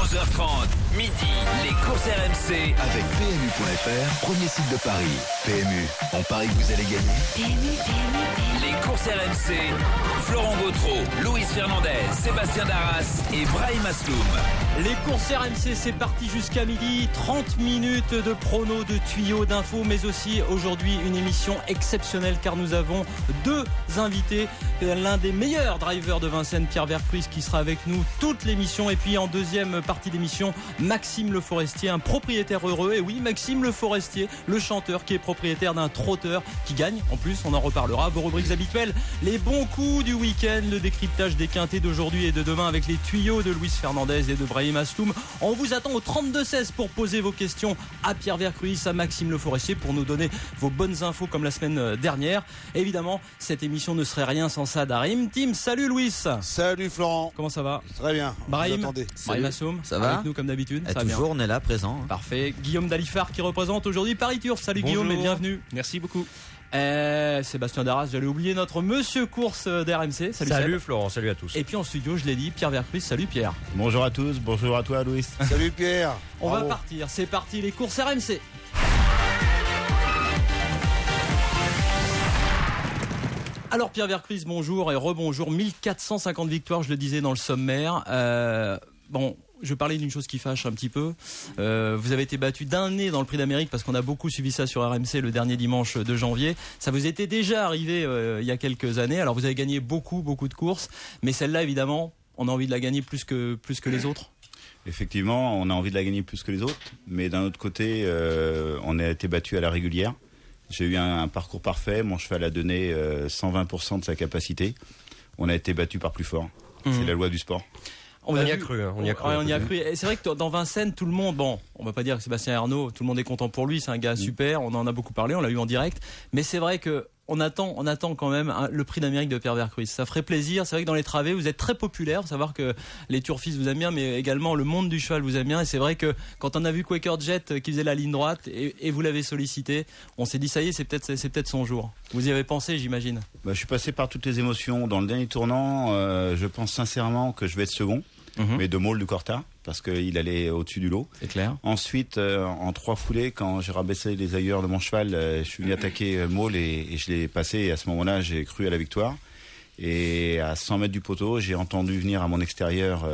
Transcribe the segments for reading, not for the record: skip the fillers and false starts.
11h30, midi, les courses RMC. Avec PMU.fr, premier site de Paris. PMU, on parie que vous allez gagner. Les courses RMC, Florent Gautreau, Luis Fernandez, Sébastien Darras et Brahim Asloum. Les courses RMC, c'est parti jusqu'à midi. 30 minutes de pronos, de tuyaux, d'infos, mais aussi aujourd'hui une émission exceptionnelle car nous avons deux invités. L'un des meilleurs drivers de Vincennes, Pierre Vercruys, qui sera avec nous toute l'émission. Et puis en deuxième partie d'émission, Maxime Le Forestier, un propriétaire heureux. Et oui, Maxime Le Forestier, le chanteur qui est propriétaire d'un trotteur qui gagne. En plus, on en reparlera. Vos rubriques habituelles, les bons coups du week-end, le décryptage des quintés d'aujourd'hui et de demain avec les tuyaux de Luis Fernandez et de Brahim Asloum. On vous attend au 32-16 pour poser vos questions à Pierre Vercruys, à Maxime Le Forestier, pour nous donner vos bonnes infos comme la semaine dernière. Évidemment, cette émission ne serait rien sans ça. Darim Team, salut Louis. Salut Florent. Comment ça va? Très bien. Brahim Asloum, ça va? avec nous comme d'habitude. Ça toujours, bien. On est là, présent. Parfait. Guillaume Dalifard qui représente aujourd'hui Paris Turf. Salut Bonjour. Guillaume et bienvenue. Merci beaucoup. Sébastien Darras, j'allais oublier notre monsieur course d'RMC. Salut Florent, salut à tous. Et puis en studio, je l'ai dit, Pierre Vercruys. Salut Pierre. Bonjour à tous, bonjour à toi Louis. Salut Pierre. On va partir, c'est parti, les courses RMC. Alors Pierre Vercruys, bonjour et rebonjour. 1450 victoires, je le disais dans le sommaire. Je parlais d'une chose qui fâche un petit peu. Vous avez été battu d'un nez dans le Prix d'Amérique parce qu'on a beaucoup suivi ça sur RMC le dernier dimanche de janvier. Ça vous était déjà arrivé il y a quelques années. Alors vous avez gagné beaucoup de courses, mais celle-là évidemment, on a envie de la gagner plus que les autres. Effectivement, on a envie de la gagner plus que les autres, mais d'un autre côté, on a été battu à la régulière. J'ai eu un parcours parfait, mon cheval a donné 120% de sa capacité. On a été battu par plus fort. C'est la loi du sport. On y a cru. On y a cru. Et c'est vrai que dans Vincennes, tout le monde, on va pas dire que Sébastien Arnaud, tout le monde est content pour lui, c'est un gars super, on en a beaucoup parlé, on l'a eu en direct, mais c'est vrai que on attend quand même le Prix d'Amérique de Pierre Vercruys. Ça ferait plaisir. C'est vrai que dans les travées, vous êtes très populaire. Faut savoir que les turfistes vous aiment bien, mais également le monde du cheval vous aime bien. Et c'est vrai que quand on a vu Quaker Jet qui faisait la ligne droite et vous l'avez sollicité, on s'est dit ça y est, c'est peut-être son jour. Vous y avez pensé, j'imagine. Je suis passé par toutes les émotions. Dans le dernier tournant, je pense sincèrement que je vais être second. Mais de Maul du Corta, parce qu'il allait au-dessus du lot. C'est clair. Ensuite, en 3 foulées, quand j'ai rabaissé les ailleurs de mon cheval, je suis venu attaquer Maul et je l'ai passé. Et à ce moment-là, j'ai cru à la victoire. Et à 100 mètres du poteau, j'ai entendu venir à mon extérieur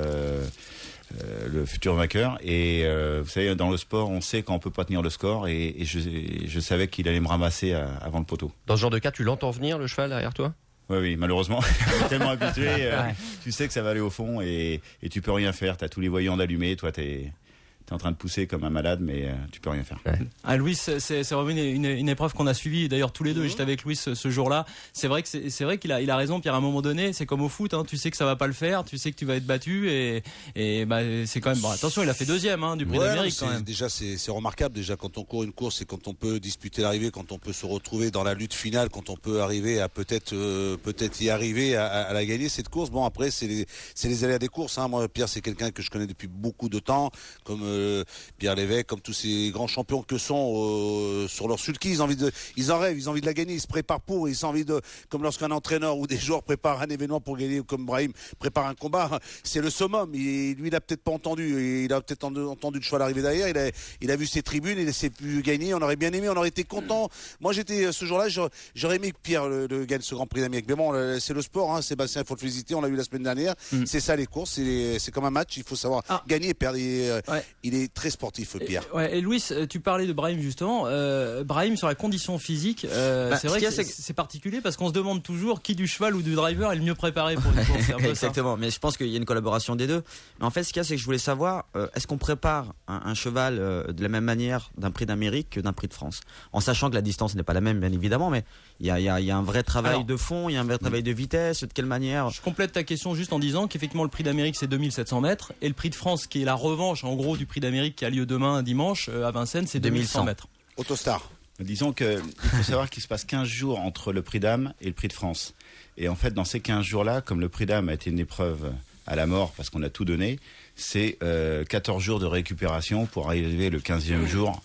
le futur vainqueur. Et vous savez, dans le sport, on sait quand on peut pas tenir le score. Et je savais qu'il allait me ramasser avant le poteau. Dans ce genre de cas, tu l'entends venir, le cheval, derrière toi? Oui, malheureusement, tellement habitué, tu sais que ça va aller au fond et tu peux rien faire. T'as tous les voyants d'allumer, toi t'es en train de pousser comme un malade, mais tu peux rien faire. Ah, Louis, c'est vraiment une épreuve qu'on a suivie. D'ailleurs, tous les deux, j'étais avec Louis ce jour-là. C'est vrai qu'il a raison, Pierre. À un moment donné, c'est comme au foot. Tu sais que ça va pas le faire, tu sais que tu vas être battu et c'est quand même. Attention, il a fait deuxième du Prix d'Amérique quand même. Déjà, c'est remarquable. Déjà, quand on court une course et quand on peut disputer l'arrivée, quand on peut se retrouver dans la lutte finale, quand on peut arriver à peut-être y arriver à la gagner cette course. Bon, après, c'est les aléas des courses. Moi, Pierre, c'est quelqu'un que je connais depuis beaucoup de temps, comme Pierre Lévesque, comme tous ces grands champions que sont sur leur sulky, ils en rêvent, ils ont envie de la gagner, ils se préparent pour, ils ont envie de, comme lorsqu'un entraîneur ou des joueurs préparent un événement pour gagner, comme Brahim prépare un combat, c'est le summum. Lui, il a peut-être pas entendu, il a peut-être entendu le cheval arriver derrière, il a vu ses tribunes, il s'est pu gagner, on aurait bien aimé, on aurait été content. Moi, j'étais ce jour-là, j'aurais aimé que Pierre gagne ce Grand Prix d'Amérique. Mais bon, c'est le sport, Sébastien, il faut le féliciter, on l'a vu la semaine dernière. C'est ça les courses, c'est comme un match, il faut savoir gagner et perdre. Il est très sportif, Pierre. Et Louis, tu parlais de Brahim justement. Brahim sur la condition physique, c'est vrai que c'est particulier parce qu'on se demande toujours qui du cheval ou du driver est le mieux préparé pour une course. Exactement, mais je pense qu'il y a une collaboration des deux. Mais en fait, ce qu'il y a, c'est que je voulais savoir, est-ce qu'on prépare un cheval de la même manière d'un Prix d'Amérique que d'un Prix de France, en sachant que la distance n'est pas la même, bien évidemment, mais il y a un vrai travail de fond, il y a un vrai travail de vitesse, de quelle manière. Je complète ta question juste en disant qu'effectivement le Prix d'Amérique c'est 2700 mètres et le Prix de France qui est la revanche en gros du Prix d'Amérique qui a lieu demain dimanche à Vincennes, c'est 2100 mètres. Autostar. Disons qu'il faut savoir qu'il se passe 15 jours entre le Prix d'Âme et le Prix de France. Et en fait, dans ces 15 jours-là, comme le Prix d'Âme a été une épreuve à la mort parce qu'on a tout donné, c'est 14 jours de récupération pour arriver le 15e jour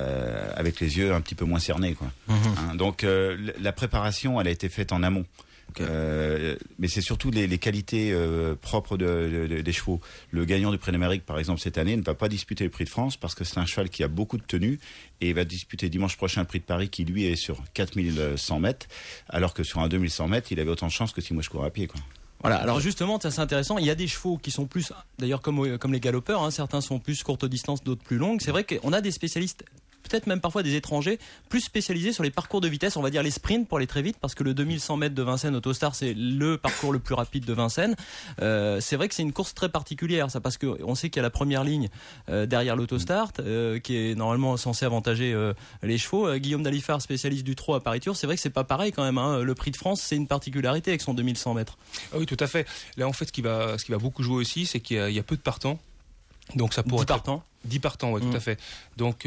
avec les yeux un petit peu moins cernés, quoi. Donc la préparation, elle a été faite en amont. Okay. Mais c'est surtout les qualités propres des chevaux. Le gagnant du Prix d'Amérique, par exemple, cette année, ne va pas disputer le Prix de France parce que c'est un cheval qui a beaucoup de tenue et il va disputer dimanche prochain le Prix de Paris qui, lui, est sur 4100 mètres, alors que sur un 2100 mètres, il avait autant de chance que si moi je courais à pied, quoi. Voilà, alors justement, c'est intéressant, il y a des chevaux qui sont plus, d'ailleurs comme les galopeurs, hein, certains sont plus courte distance, d'autres plus longues. C'est vrai qu'on a des spécialistes, peut-être même parfois des étrangers, plus spécialisés sur les parcours de vitesse, on va dire les sprints pour aller très vite, parce que le 2100 mètres de Vincennes Autostar, c'est le parcours le plus rapide de Vincennes. C'est vrai que c'est une course très particulière, ça, parce qu'on sait qu'il y a la première ligne derrière l'Autostart, qui est normalement censé avantager les chevaux. Guillaume Dalifard, spécialiste du trot à Paris Tour, c'est vrai que c'est pas pareil quand même, hein. Le Prix de France, c'est une particularité avec son 2100 mètres. Ah oui, tout à fait. Là, en fait, ce qui va beaucoup jouer aussi, c'est qu'il y a peu de partants. Donc ça pourrait 10 partants, ouais, tout à fait. Donc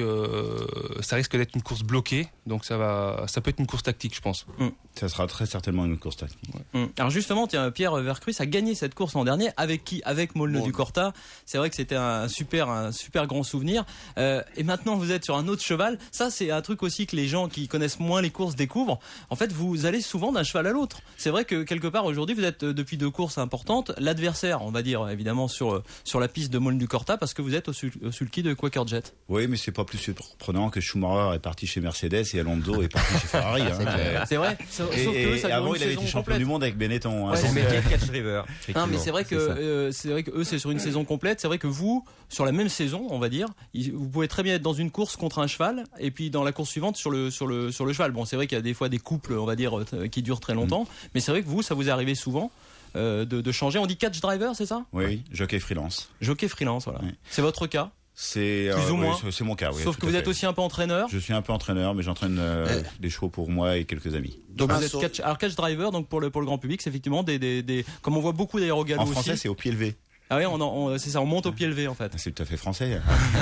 ça risque d'être une course bloquée. Donc ça peut être une course tactique, je pense. Ça sera très certainement une course tactique. Ouais. Alors justement, Pierre Vercruysse a gagné cette course l'an dernier. Avec qui? Avec Molneux du Corta. C'est vrai que c'était un super grand souvenir. Et maintenant, vous êtes sur un autre cheval. Ça, c'est un truc aussi que les gens qui connaissent moins les courses découvrent. En fait, vous allez souvent d'un cheval à l'autre. C'est vrai que quelque part aujourd'hui, vous êtes depuis 2 courses importantes. L'adversaire, on va dire évidemment sur la piste de Molneux du Corta, parce que vous êtes au sulky de Quaker Jet. Oui, mais c'est pas plus surprenant que Schumacher est parti chez Mercedes et Alonso est parti chez Ferrari. Hein. C'est vrai. Sauf que eux, ça avant, il avait été champion du monde avec Benetton. Ouais, c'est Catch River. Non, mais c'est vrai que eux, c'est sur une saison complète. C'est vrai que vous, sur la même saison, on va dire, vous pouvez très bien être dans une course contre un cheval et puis dans la course suivante sur le cheval. Bon, c'est vrai qu'il y a des fois des couples, on va dire, qui durent très longtemps, mais c'est vrai que vous, ça vous est arrivé souvent. De changer, on dit catch driver, c'est ça? Oui, jockey freelance. Jockey freelance, voilà. Oui. C'est votre cas? C'est plus ou moins. Oui, c'est mon cas. Oui, sauf que vous êtes aussi un peu entraîneur. Je suis un peu entraîneur, mais j'entraîne des chevaux pour moi et quelques amis. Donc vous êtes catch driver, donc pour le grand public, c'est effectivement des comme on voit beaucoup d'ailleurs au galop aussi. En français, c'est au pied levé. Ah oui, c'est ça, on monte au pied levé en fait. C'est tout à fait français.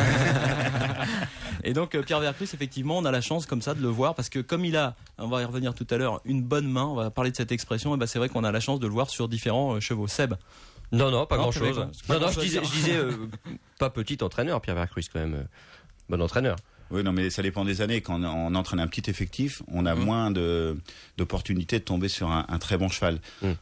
Et donc Pierre Vercruysse, effectivement, on a la chance comme ça de le voir parce que comme il a, on va y revenir tout à l'heure, une bonne main, on va parler de cette expression, et ben c'est vrai qu'on a la chance de le voir sur différents chevaux. Seb. Non, pas grand-chose. Non, je disais pas petit entraîneur, Pierre Vercruysse quand même, bon entraîneur. Oui, non, mais ça dépend des années. Quand on entraîne un petit effectif, on a moins d'opportunités de tomber sur un très bon cheval.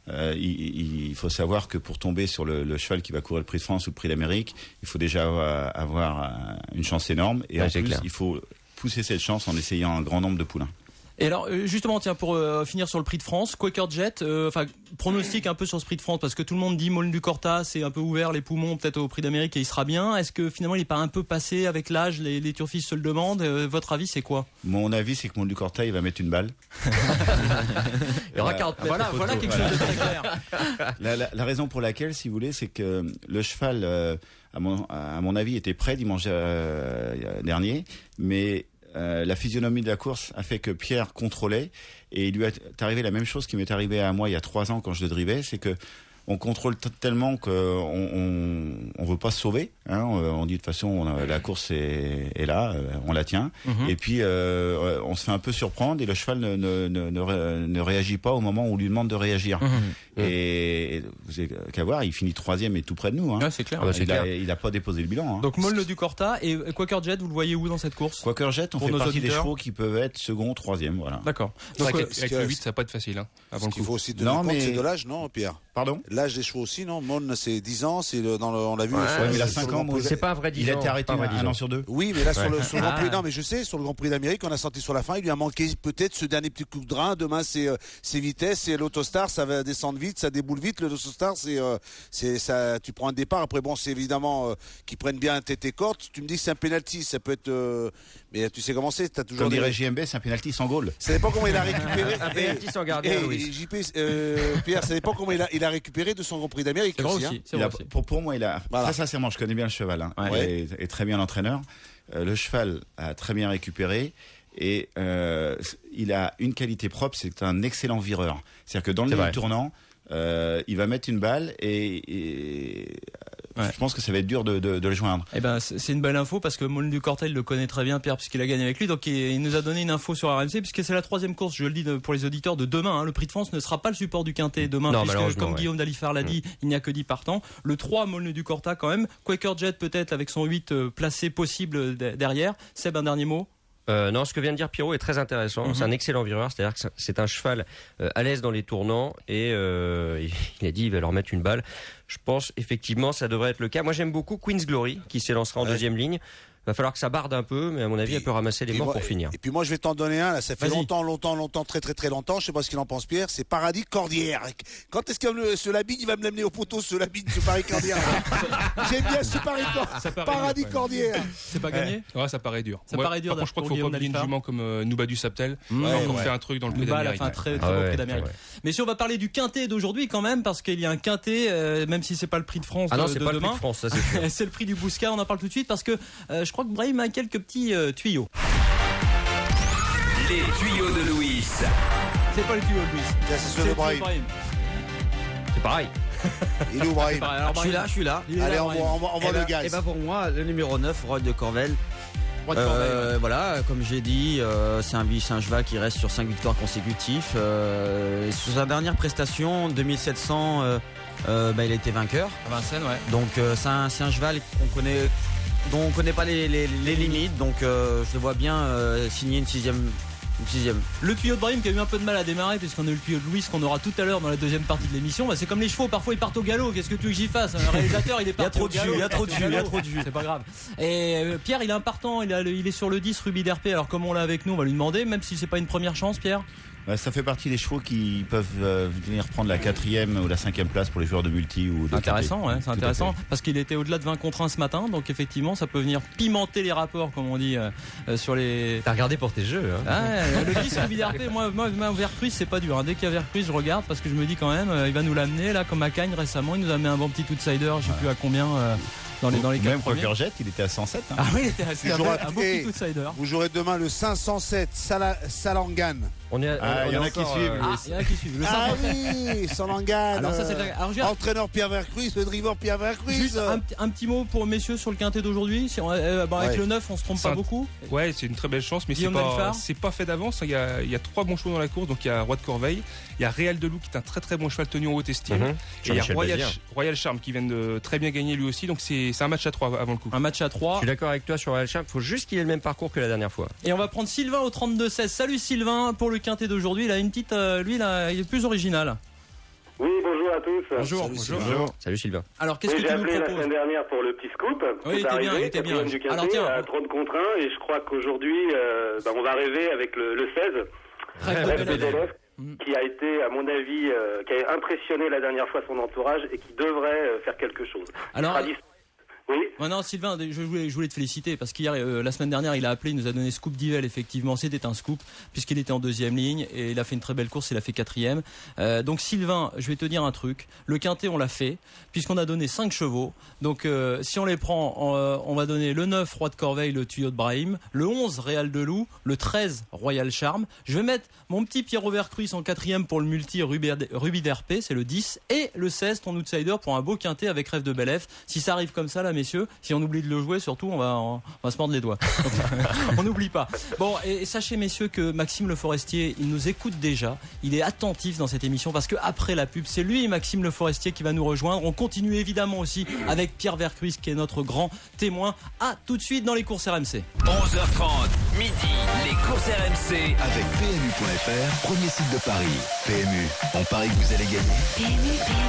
Il faut savoir que pour tomber sur le cheval qui va courir le Prix de France ou le Prix d'Amérique, il faut déjà avoir une chance énorme. Et en plus, il faut pousser cette chance en essayant un grand nombre de poulains. Et alors justement, tiens, pour finir sur le Prix de France, Quaker Jet, pronostic un peu sur ce Prix de France, parce que tout le monde dit Molneux du Corta, c'est un peu ouvert les poumons peut-être au Prix d'Amérique et il sera bien. Est-ce que finalement il n'est pas un peu passé avec l'âge, les turfistes se le demandent, votre avis c'est quoi? Mon avis c'est que Molneux du Corta il va mettre une balle. Il y aura 40 mètres. Voilà quelque chose de très clair. La raison pour laquelle, si vous voulez, c'est que le cheval, à mon avis, était prêt dimanche dernier, mais la physionomie de la course a fait que Pierre contrôlait et il lui est arrivé la même chose qui m'est arrivé à moi il y a 3 ans quand je le drivais, c'est que on contrôle tellement qu'on veut pas se sauver. Hein, on dit de toute façon la course est là, on la tient. Et puis on se fait un peu surprendre et le cheval ne réagit pas au moment où on lui demande de réagir. Et vous avez qu'à voir, il finit 3e et tout près de nous. Hein. Ouais, c'est clair. Il a pas déposé le bilan. Hein. Donc Molneux du Corta et Quaker Jet, vous le voyez où dans cette course? Quaker Jet, on fait partie des chevaux qui peuvent être second, 3e. Voilà. D'accord. Donc, avec le 8, ça va pas être facile. Hein, avant le coup. Il faut aussi tenir compte, c'est de l'âge, non, Pierre? Pardon? L'âge des chevaux aussi, non? Mon, c'est 10 ans, on l'a vu. Ouais, il a 5 ans. C'est pas un vrai 10 ans. Il a été arrêté un an sur 2. Oui, mais là, sur le Grand Prix, non, mais je sais, sur le Grand Prix d'Amérique, on a sorti sur la fin, il lui a manqué peut-être ce dernier petit coup de drain. Demain, c'est vitesse, c'est l'Autostar, ça va descendre vite, ça déboule vite. L'Autostar, c'est ça, tu prends un départ. Après, bon, c'est évidemment qu'ils prennent bien un tété courte. Tu me dis que c'est un penalty, ça peut être, mais tu sais comment c'est, t'as toujours. Comme dirait JMB, c'est un penalty sans goal. Ça dépend comment il a récupéré. Un penalty sans gardien, Louis. JP, Pierre, ça dépend comment il a récupéré de son Grand Prix d'Amérique. C'est vrai aussi. Pour moi, très sincèrement, je connais bien le cheval, hein, et très bien l'entraîneur. Le cheval a très bien récupéré et il a une qualité propre, c'est un excellent vireur. C'est-à-dire que dans le milieu tournant, il va mettre une balle et je pense que ça va être dur de le joindre. Eh ben, c'est une belle info parce que Molneux du Corta, il le connaît très bien, Pierre, puisqu'il a gagné avec lui. Donc il nous a donné une info sur RMC, puisque c'est la 3e course, je le dis pour les auditeurs, de demain. Hein. Le Prix de France ne sera pas le support du Quintet demain, puisque comme Guillaume Dalifard l'a dit, il n'y a que 10 partants. Le 3, Molneux du Corta quand même. Quaker Jet peut-être avec son 8 placé possible derrière. Seb, un dernier mot? Non, ce que vient de dire Pierrot est très intéressant. C'est un excellent vireur, c'est-à-dire que c'est un cheval à l'aise dans les tournants et il a dit il va leur mettre une balle. Je pense effectivement ça devrait être le cas. Moi j'aime beaucoup Queen's Glory qui s'élancera en deuxième ligne. Va falloir que ça barde un peu, mais à mon avis, elle peut ramasser les morts pour finir. Et puis moi, je vais t'en donner un. Là, ça fait longtemps, très longtemps. Je sais pas ce qu'il en pense, Pierre. C'est Paradis Cordière. Quand est-ce que ce Labide, il va me l'amener au poteau, ce Labide, ce Paris Cordière. J'aime bien ce Paradis Cordière. C'est pas gagné. Ouais, ça paraît dur. Ça paraît dur. Par contre, je crois qu'il faut pas oublier une jument comme Nouba du Saptel. On a encore fait un truc dans le Prix d'Amérique. Elle a fait un très beau Prix d'Amérique. Mais si on va parler du quintet d'aujourd'hui quand même, parce qu'il y a un quintet, même si c'est pas le Prix de France de demain. Ah non, c'est pas le Prix de France, ça c'est sûr. C'est le Prix du Bouscat. On en parle tout de suite parce que je crois que Brahim a quelques petits tuyaux. Les tuyaux de Louis. C'est pas les tuyaux de Louis. C'est le Brahim. C'est pareil. Il est où Brahim? Je suis là. Allez, on va le gaz. Et bah pour moi, le numéro 9, Roi de Corvel. Voilà, comme j'ai dit, c'est un cheval qui reste sur 5 victoires consécutives. Sur sa dernière prestation, 2700, il était vainqueur. À Vincennes, ouais. Donc c'est un cheval dont on connaît pas les limites, donc je le vois bien signer une sixième. Le tuyau de Brahim qui a eu un peu de mal à démarrer puisqu'on a eu le tuyau de Louis qu'on aura tout à l'heure dans la deuxième partie de l'émission. C'est comme les chevaux, parfois ils partent au galop. Qu'est-ce que tu veux que j'y fasse? Un réalisateur il est parti au galop. Il y a trop de jus. C'est pas grave. Et Pierre il est un partant, il est sur le 10 Ruby d'RP. Alors comme on l'a avec nous, on va lui demander, même si c'est pas une première chance, Pierre. Ça fait partie des chevaux qui peuvent venir prendre la 4e ou la 5e place pour les joueurs de multi ou de intéressant, ouais, c'est intéressant parce qu'il était au-delà de 20 contre 1 ce matin, donc effectivement ça peut venir pimenter les rapports comme on dit sur les. T'as regardé pour tes jeux, hein. Ah, le 10 Ruby d'RP, moi Vercruis c'est pas dur, hein. Dès qu'il y a Vercruis je regarde parce que je me dis quand même il va nous l'amener là comme à Cagnes récemment, il nous a amené un bon petit outsider, je sais plus à combien dans les 4 même premiers. Poker Jet, il était à 107. Ah oui, il était à un bon petit outsider. Vous jouerez demain le 507 Salangan. Il y en a qui suivent. Il y en a qui suivent. Oui, Salangan. Alors ça c'est entraîneur Pierre Vercruis, le driver Pierre Vercruis. Juste un petit mot pour messieurs sur le quintet d'aujourd'hui. Avec le 9, on se trompe pas beaucoup. Ouais, c'est une très belle chance, mais c'est pas fait d'avance. Il y a 3 bons chevaux dans la course, donc il y a Roi de Corveille, il y a Réal Deloup qui est un très très bon cheval tenu en haute estime, et il y a Royal Charm qui vient de très bien gagner lui aussi. Donc c'est un match à 3 avant le coup. Un match à 3. Je suis d'accord avec toi sur Royal Charm. Il faut juste qu'il ait le même parcours que la dernière fois. Et on va prendre Sylvain au 32-16. Salut Sylvain pour le quintet d'aujourd'hui. Il a une petite, il est plus original. Oui, bonjour à tous. Bonjour. Salut Sylvain. Alors qu'est-ce que tu nous proposes? J'ai appelé la semaine dernière pour le petit scoop. Oui, il était bien. Du quintet, à 30 contre 1, et je crois qu'aujourd'hui, on va rêver avec le 16. Rêve de Belef, qui a été, à mon avis, qui a impressionné la dernière fois son entourage et qui devrait faire quelque chose. Alors. Oui. Non, Sylvain, je voulais te féliciter parce qu'hier, la semaine dernière, il a appelé, il nous a donné Scoop d'Yvel. Effectivement, c'était un scoop puisqu'il était en deuxième ligne et il a fait une très belle course. Il a fait 4e. Donc Sylvain, je vais te dire un truc. Le quintet, on l'a fait puisqu'on a donné 5 chevaux. Donc si on les prend, on va donner le 9 Roi de Corveille, le tuyau de Brahim, le 11 Réal Deloup, le 13 Royal Charm. Je vais mettre mon petit Pierrot Vercruis en 4e pour le multi Ruby d'RP, c'est le 10, et le 16 ton outsider pour un beau quintet avec Rêve de Belef. Si ça arrive comme ça là, messieurs, si on oublie de le jouer, surtout on va se mordre les doigts. On n'oublie pas. Bon, et sachez messieurs que Maxime Le Forestier, il nous écoute déjà, il est attentif dans cette émission parce que après la pub, c'est lui Maxime Le Forestier qui va nous rejoindre. On continue évidemment aussi avec Pierre Vercruis qui est notre grand témoin. À tout de suite dans les courses RMC. 11h30, midi, les courses RMC avec PMU.fr, premier site de Paris. PMU, on parie que vous allez gagner.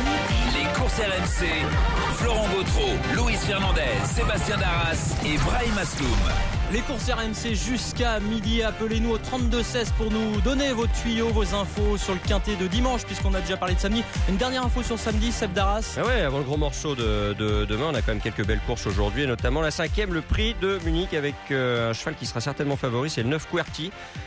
Les courses RMC, Florent Gautreau, Louis Fernandez, Sébastien Darras et Brahim Asloum. Les courses RMC jusqu'à midi. Appelez-nous au 32-16 pour nous donner vos tuyaux, vos infos sur le quintet de dimanche, puisqu'on a déjà parlé de samedi. Une dernière info sur samedi, Seb Darras. Ah ouais, avant le gros morceau de demain, on a quand même quelques belles courses aujourd'hui, et notamment la 5e, le prix de Munich, avec un cheval qui sera certainement favori, c'est le 9 QWERTY.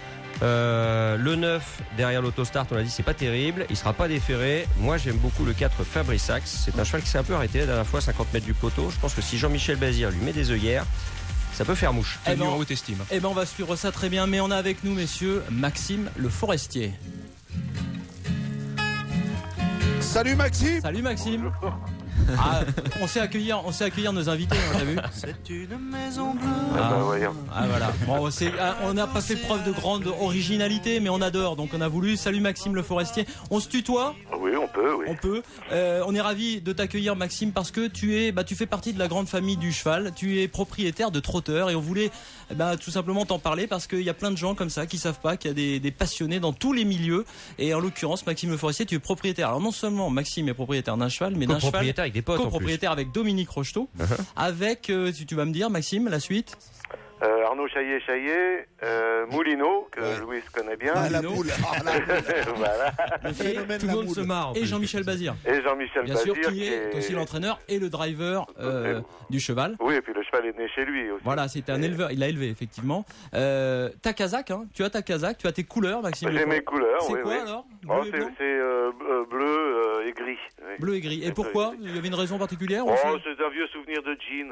Le 9 derrière l'autostart, on l'a dit, c'est pas terrible, il sera pas déféré. Moi j'aime beaucoup le 4 Fabrisax, c'est un cheval qui s'est un peu arrêté la dernière fois, 50 mètres du poteau. Je pense que si Jean-Michel Bazir lui met des œillères, ça peut faire mouche. En haute estime. On va suivre ça très bien, mais on a avec nous messieurs Maxime Le Forestier. Salut Maxime. Salut Maxime. On sait accueillir nos invités, t'as vu? C'est une maison bleue. Voilà. Bon, on n'a pas fait preuve de grande originalité, mais on adore, donc on a voulu. Salut Maxime Le Forestier. On se tutoie? Oui, on peut, oui. On peut. On est ravis de t'accueillir, Maxime, parce que tu fais partie de la grande famille du cheval. Tu es propriétaire de trotteurs et on voulait tout simplement t'en parler parce qu'il y a plein de gens comme ça qui savent pas qu'il y a des passionnés dans tous les milieux. Et en l'occurrence, Maxime Le Forestier, tu es propriétaire. Alors non seulement Maxime est propriétaire d'un cheval, mais d'un cheval copropriétaire avec des potes, copropriétaire avec Dominique Rocheteau. Avec, tu vas me dire, Maxime, la suite. Arnaud Chaillet, Moulineau, que Louis connaît bien. La boule. Voilà. Et tout le monde se marre. Et Jean-Michel Bazir. Bien sûr, qui est aussi l'entraîneur et le driver du cheval. Oui, et puis le cheval est né chez lui aussi. Voilà, c'était un éleveur, il l'a élevé effectivement. Ta casaque, tu as ta casaque, tu as tes couleurs, Maxime. J'ai mes couleurs, c'est oui. quoi oui. alors? C'est bleu et gris. Oui. Bleu et gris. Et pourquoi? Il y avait une raison particulière? C'est un vieux souvenir de jean.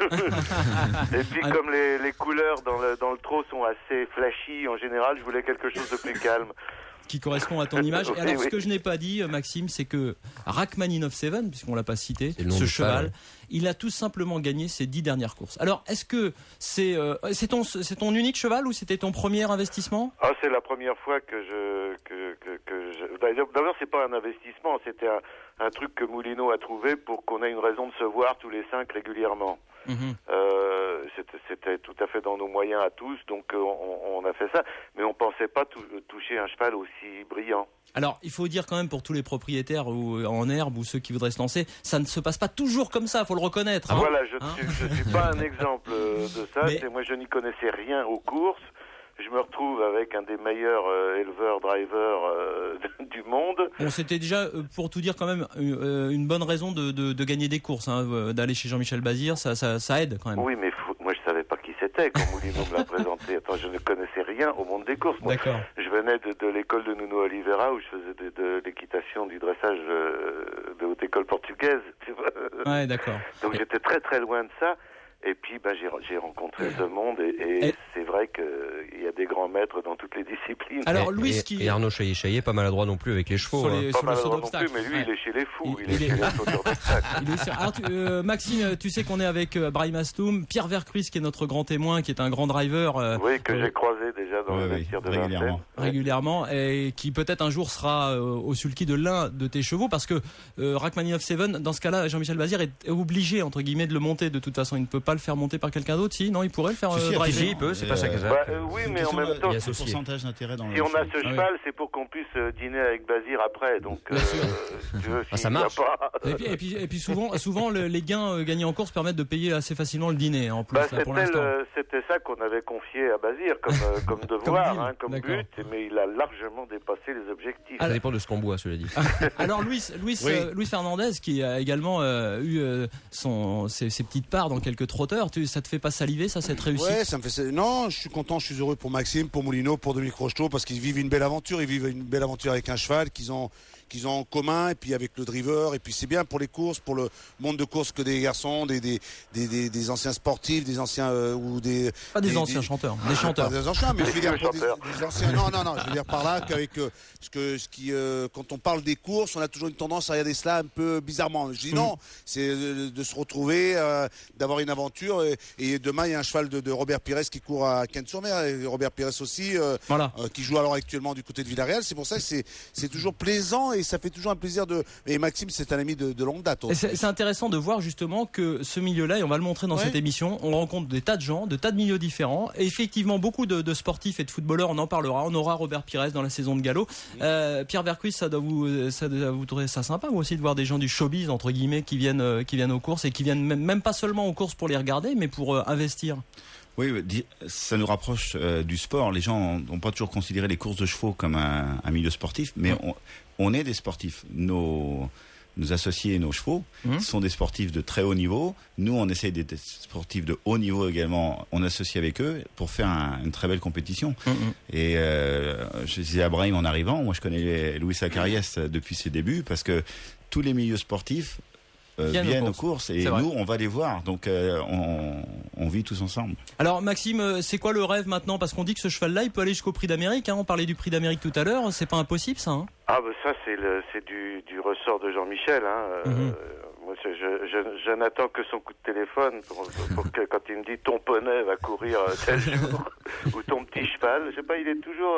Et puis comme les couleurs dans le trot sont assez flashy en général, je voulais quelque chose de plus calme. Qui correspond à ton image. Et alors, ce que je n'ai pas dit, Maxime, c'est que Rachmaninoff-7, puisqu'on l'a pas cité, ce cheval, il a tout simplement gagné ses 10 dernières courses. Alors, est-ce que c'est ton unique cheval ou c'était ton premier investissement? C'est la première fois que D'abord, c'est pas un investissement, c'était un truc que Moulineau a trouvé pour qu'on ait une raison de se voir tous les 5 régulièrement. C'était tout à fait dans nos moyens à tous, donc on a fait ça, mais on pensait pas toucher un cheval aussi brillant. Alors, il faut dire quand même pour tous les propriétaires ou en herbe ou ceux qui voudraient se lancer, ça ne se passe pas toujours comme ça, faut le reconnaître. Voilà, je suis pas un exemple de ça. Moi, je n'y connaissais rien aux courses. Je me retrouve avec un des meilleurs éleveurs-drivers du monde. Bon, c'était déjà, pour tout dire quand même, une bonne raison de gagner des courses, d'aller chez Jean-Michel Bazir, ça aide quand même. Oui, mais moi je savais pas qui c'était quand Moulineau me l'a présenté. Attends, je ne connaissais rien au monde des courses. Moi, d'accord. Je venais de l'école de Nuno Oliveira où je faisais de l'équitation, du dressage de haute école portugaise. Tu vois. Ouais, d'accord. Donc j'étais très très loin de ça. Et puis j'ai rencontré ce monde et c'est vrai qu'il y a des grands maîtres dans toutes les disciplines. Alors et Arnaud Chaillet pas maladroit non plus avec les chevaux. Pas maladroit non plus, mais lui il est chez les fous, il est chez les sauteurs d'obstacles. Maxime, tu sais qu'on est avec Brahim Astoum, Pierre Vercruis qui est notre grand témoin, qui est un grand driver. Oui, que j'ai croisé déjà dans le vestiaire de Vincennes. Régulièrement, et qui peut-être un jour sera au sulky de l'un de tes chevaux, parce que Rachmaninoff-7, dans ce cas-là, Jean-Michel Bazir est obligé, entre guillemets, de le monter. De toute façon, il ne peut pas le faire monter par quelqu'un d'autre. Si, non, il pourrait le faire driver. Si, il peut, c'est pas ça que ça. Oui, mais en même temps, il y a ce pourcentage d'intérêt dans si on a ce cheval, c'est pour qu'on puisse dîner avec Bazir après. Donc, tu veux, ça marche. Et puis souvent les gains gagnés en course permettent de payer assez facilement le dîner. En plus, c'était ça qu'on avait confié à Bazir comme devoir, comme but, mais il a largement dépassé les objectifs. Ça dépend de ce qu'on boit, cela dit. Alors Luis Fernandez, qui a également eu ses petites parts dans quelques trotteurs, ça te fait pas saliver, ça, cette réussite? Ouais, ça me fait. Non, je suis content, je suis heureux pour Maxime, pour Moulineau, pour Dominique Rocheteau, parce qu'ils vivent une belle aventure. Ils vivent une belle aventure avec un cheval qu'ils ont en commun, et puis avec le driver, et puis c'est bien pour les courses, pour le monde de course, que des garçons, des anciens sportifs, des anciens ou des pas des anciens chanteurs, des chanteurs. Pas des anciens, mais je veux dire pour des anciens. Non, je veux dire par là qu'avec quand on parle des courses, on a toujours une tendance à regarder cela un peu bizarrement. Je dis non, c'est de se retrouver, d'avoir une aventure, et demain il y a un cheval de Robert Pires qui court à Cannes-sur-Mer, et Robert Pires aussi, qui joue alors actuellement du côté de Villarreal. C'est pour ça que c'est toujours plaisant. Et ça fait toujours un plaisir et Maxime, c'est un ami de longue date. C'est intéressant de voir justement que ce milieu-là, et on va le montrer dans cette émission, on rencontre des tas de gens, de tas de milieux différents, et effectivement beaucoup de sportifs et de footballeurs, on en parlera. On aura Robert Pires dans la saison de galop. Pierre Vercruis, ça doit vous trouver ça sympa, vous aussi, de voir des gens du showbiz, entre guillemets, qui viennent aux courses, et qui viennent même pas seulement aux courses pour les regarder, mais pour investir. Oui, ça nous rapproche du sport. Les gens n'ont pas toujours considéré les courses de chevaux comme un milieu sportif, mais on est des sportifs. Nos associés, nos chevaux, sont des sportifs de très haut niveau. Nous, on essaie d'être des sportifs de haut niveau également. On associe avec eux pour faire une très belle compétition. Et je disais à Brahim en arrivant, moi je connais Louis Zacarias depuis ses débuts, parce que tous les milieux sportifs viennent aux courses, et nous on va les voir, donc on vit tous ensemble. Alors Maxime, c'est quoi le rêve maintenant, parce qu'on dit que ce cheval là il peut aller jusqu'au Prix d'Amérique, on parlait du Prix d'Amérique tout à l'heure, c'est pas impossible ça, ça c'est du ressort de Jean-Michel, Moi, je n'attends que son coup de téléphone pour que, quand il me dit ton poney va courir tel jour ou ton petit cheval, je sais pas, il est toujours,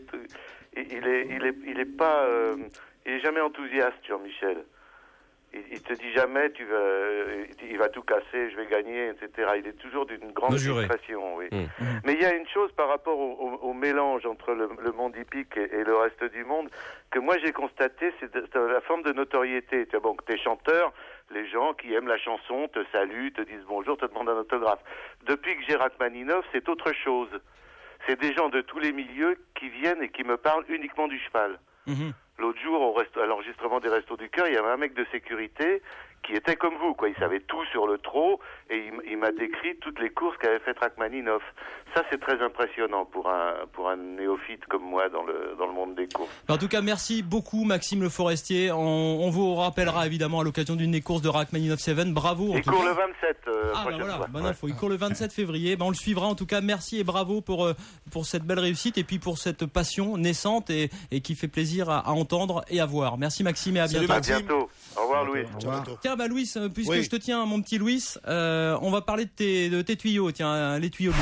il est jamais enthousiaste, Jean-Michel. Il te dit jamais il va tout casser, je vais gagner, etc. Il est toujours d'une grande discrétion, oui. Mais il y a une chose par rapport au mélange entre le monde hippique et le reste du monde que moi j'ai constaté, c'est la forme de notoriété. Tu vois, t'es chanteur, les gens qui aiment la chanson te saluent, te disent bonjour, te demandent un autographe. Depuis que j'ai Rachmaninov, c'est autre chose. C'est des gens de tous les milieux qui viennent et qui me parlent uniquement du cheval. L'autre jour, à l'enregistrement des Restos du Cœur, il y avait un mec de sécurité qui était comme vous, quoi. Il savait tout sur le trot et il m'a décrit toutes les courses qu'avait fait Rachmaninov. Ça, c'est très impressionnant pour un néophyte comme moi dans le monde des courses. En tout cas, merci beaucoup, Maxime Le Forestier. On vous rappellera évidemment à l'occasion d'une des courses de Rachmaninov 7. Bravo. Il court le 27. Il court le 27 février. On le suivra. En tout cas, merci et bravo pour cette belle réussite et puis pour cette passion naissante et qui fait plaisir à entendre et à voir. Merci Maxime et à bientôt. À bientôt. Au revoir, Louis. Au revoir. Tiens, Louis, puisque je te tiens, mon petit Louis, on va parler de tes tuyaux. Tiens, les tuyaux de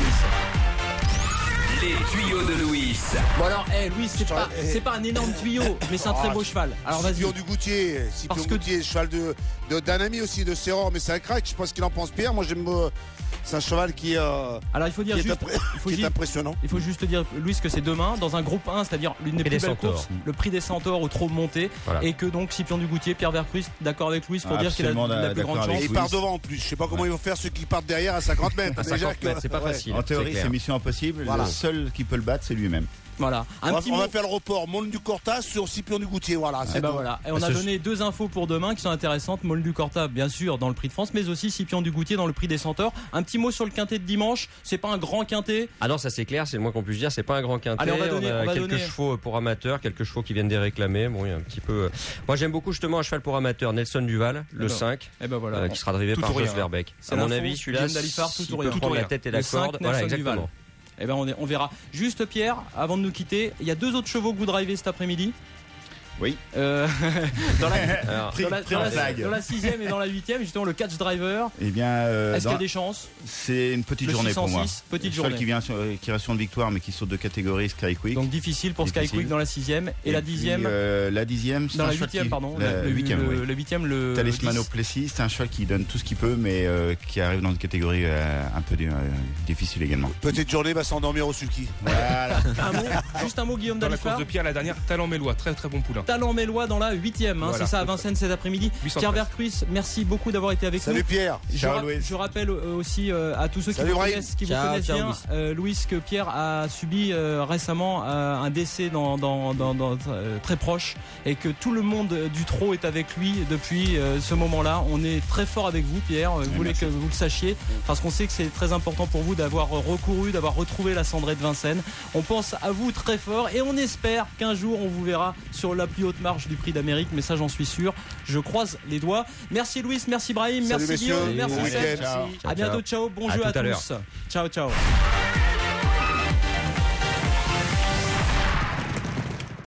Louis. Les tuyaux de Louis. Bon alors, Louis, c'est pas un énorme tuyau, mais c'est un très beau cheval. Alors vas-y. Scipion du Goutier, cheval d'un ami aussi de Serror, mais c'est un crack. Je sais pas ce qu'il en pense, Pierre. Moi, j'aime. C'est un cheval qui. Alors il faut dire qui est impressionnant. Il faut juste dire, Louis, que c'est demain dans un groupe 1, c'est-à-dire l'une des plus belles courses, le prix des Centaures au trot monté, et que donc Scipion du Goutier, Pierre Vercruis, d'accord avec Louis pour dire qu'il a la plus grande chance. Et il part devant en plus. Je sais pas comment ils vont faire ceux qui partent derrière à 50 mètres. À 50 mètres, c'est pas facile. En théorie, c'est mission impossible. Le seul qui peut le battre, c'est lui-même. Voilà. On va faire le report Maulne du Corta sur Scipion du Goutier. Voilà. Et on a donné 2 infos pour demain qui sont intéressantes. Maulne du Corta, bien sûr, dans le prix de France, mais aussi Scipion du Goutier dans le prix des Centaures. Un petit mot sur le quintet de dimanche. C'est pas un grand quintet. Ah non, ça c'est clair, c'est le moins qu'on puisse dire. C'est pas un grand quintet. Allez, on va quelques chevaux pour amateurs, quelques chevaux qui viennent des réclamés. Bon, il y a un petit peu. Moi, j'aime beaucoup justement un cheval pour amateurs, Nelson Duval, le 5, qui sera drivé par Jos Verbeek. À mon avis, celui-là, il peut prendre la tête et la corde. Voilà, exactement. On verra. Juste Pierre, avant de nous quitter, il y a 2 autres chevaux que vous drivez cet après-midi. Oui. Dans la 6e et dans la 8e, justement le catch driver. Eh bien, est-ce qu'il y a des chances? C'est une petite journée pour moi. Petite journée. Qui reste sur une victoire, mais qui saute de catégorie Sky Quick. Donc difficile pour Sky Quick dans la 6e et la 10e. La 10e, c'est dans la 8e, pardon. Le 8e, le Talismano Plessis, c'est un cheval qui donne tout ce qu'il peut, mais qui arrive dans une catégorie un peu difficile également. Petite journée va s'endormir au sulky. Voilà. Juste un mot, Guillaume Dans la Dalifard. course de Pierre, la dernière, Talent Mélois, très très bon poulain. Talent Mélois dans la 8e, voilà. C'est ça à Vincennes cet après-midi. Pierre Vercruis, merci beaucoup d'avoir été avec nous. Salut Pierre. Je rappelle aussi à tous ceux qui vous connaissent bien, Louis, que Pierre a subi récemment un décès très proche et que tout le monde du trot est avec lui depuis ce moment-là. On est très fort avec vous, Pierre. Vous voulez que vous le sachiez parce qu'on sait que c'est très important pour vous d'avoir recouru, d'avoir retrouvé la cendrée de Vincennes. On pense à vous très fort et on espère qu'un jour on vous verra sur la plus haute marche du prix d'Amérique, mais ça j'en suis sûr. Je croise les doigts. Merci Louis, merci Brahim, merci Guillaume, merci Seb. À bientôt, ciao, bon jeu à tous. Ciao.